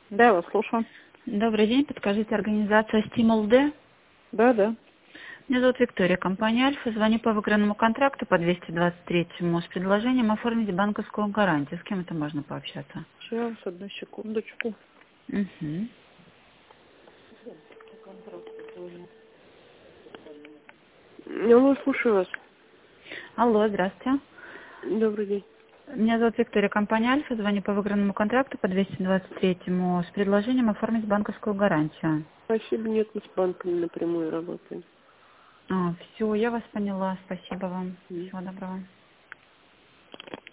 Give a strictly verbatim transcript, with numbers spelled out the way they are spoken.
Да, я вас слушаю. Добрый день, подскажите, организация «Стимул Д». Да, да. Меня зовут Виктория, компания «Альфа». Звоню по выигранному контракту по двести двадцать третьему с предложением оформить банковскую гарантию. С кем это можно пообщаться? Сейчас, одну секундочку. Угу. Я вас слушаю вас. Алло, здравствуйте. Добрый день. Меня зовут Виктория, компания «Альфа». Звоню по выигранному контракту по двести двадцать третьему с предложением оформить банковскую гарантию. Спасибо, нет, мы с банками напрямую работаем. А, все, я вас поняла. Спасибо вам. М. Всего доброго.